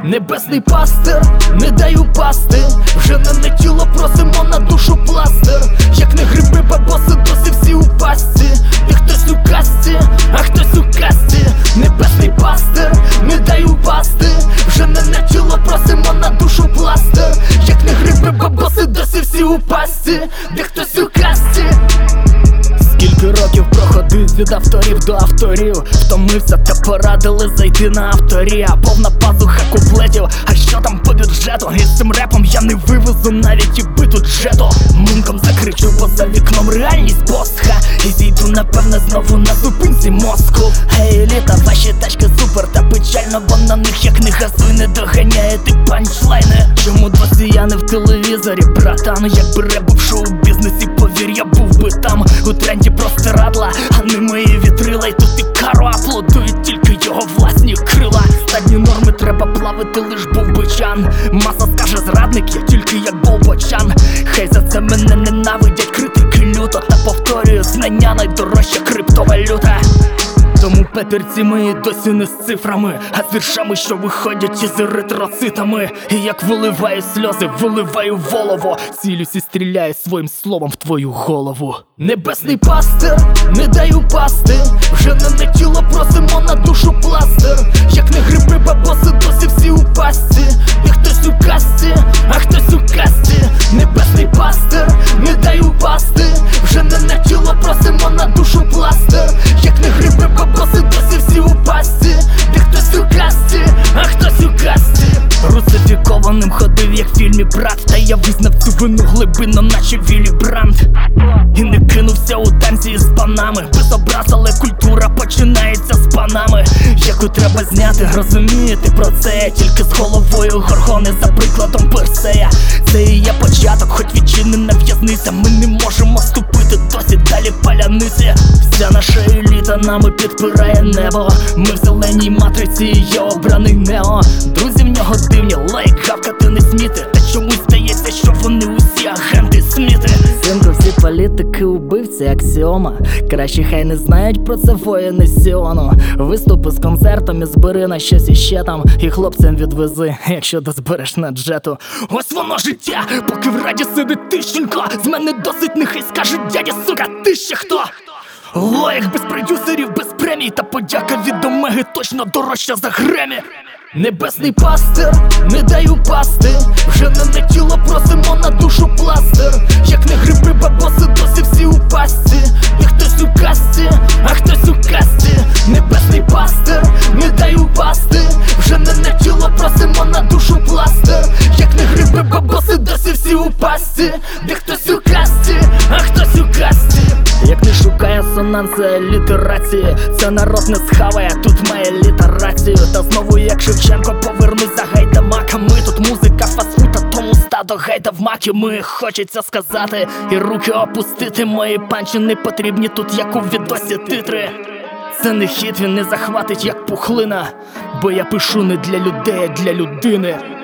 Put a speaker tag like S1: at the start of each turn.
S1: Небесний пастир, не дай упасти. Вже не на тіло просимо, на душу пластир. Як не гриби, бабоси, досі всі у пастці. І хтось у касті, а хтось у касті. Небесний пастир, не дай упасти. Вже не на тіло просимо, на душу пластир. Як не гриби, бабоси, досі всі у пастці. Де хтось у касті. Скільки років проходив від авторів до авторів. Втомився та порадили зайти на авторія. Повна пазуха куплетів, а що там по бюджету? І з цим репом я не вивезу навіть і биту джету. Мунком закричу, бо за вікном реальність босха. І зійду напевне знову на зупинці мозку. Гей, еліта, ваші тачки супер, та печально, бо на них як не газуй, не доганяєте панчлайни. Чому досі я не в телевізорі, братан? Якби реп був в шоу-бізнесі, повір, я був би там. У тренді простирадла, а не мої вітрила. І тут і кару аплодують тільки його власні крила. Стадні норми треба плавити, лиш був бичан. Маса скаже зрадники, тільки як Болбочан. Хай за це мене ненавидять критики люто. Та повторюю, знання найдорожча криптовалюта. Тому папірці мої досі не з цифрами, а з віршами, що виходять із еритроцитами. І як виливаю сльози, виливаю волово. Цілюсь і стріляю своїм словом в твою голову. Небесний пастир, не дай упасти. Вже не на тіло просимо, на душу пластир. Як не гриби, бабоси, досі всі у пастці. І хтось у касті, а хтось у касті. Небесний пастир, не дай упасти. Вже не на тіло просимо, на душу пластир. Як не гриби, бабоси, досі всі у пастці. Де хтось у касті, а хтось у касті. Русифікованим ходив, як в фільмі брат. Та я визнав цю вину глибинно, наче Віллі Бранд. І не кинувся у танці з панами. Без образ, але культура починається з панами. Яку треба зняти, розумієте про це? Я тільки з головою горгони, за прикладом Персея. Це і є початок, хоч відчинена в'язниця. Ми не можемо ступити досі далі паляниці. Вся наша еліта нами підпирає небо. Ми в зеленій матриці, і є обраний Нео. Друзі в нього дивні, лайк, гавкати не сміти. Та чомусь здається, що вони усі агенти Сміти.
S2: Синку, всі політики убивці, аксіома. Краще хай не знають про це воїни Сіону. Виступи з концертом і збери на щось іще там. І хлопцям відвези, якщо дозбереш на джету.
S1: Ось воно життя, поки в раді сидить тищенко. З мене досить, нехай скаже дядя, сука, ти ще хто? Лоїх без продюсерів, без премій. Та подяка від Омеги точно дорожча за Гремі. Небесний пастир, не дай упасти. Вже не на тіло просимо, на душу пластир. Як не гриби, бабоси, досі всі у пастці. І хтось у касті, а хтось у касті. Небесний пастир, не дай упасти. Вже не на тіло просимо, на душу пластир. Як не гриби, бабоси, досі всі у пастці. Де хтось у касті, а хтось у касті.
S2: Як не шукає сонанція літерації, це народ не схаває, тут має літерацію. Та знову як Шевченко повернусь за гайдамаками. Тут музика фастфуд, а тому стадо гайда в макі. Ми хочеться сказати і руки опустити. Мої панчі не потрібні тут, як у відосі титри. Це не хіт, він не захватить як пухлина. Бо я пишу не для людей, а для людини.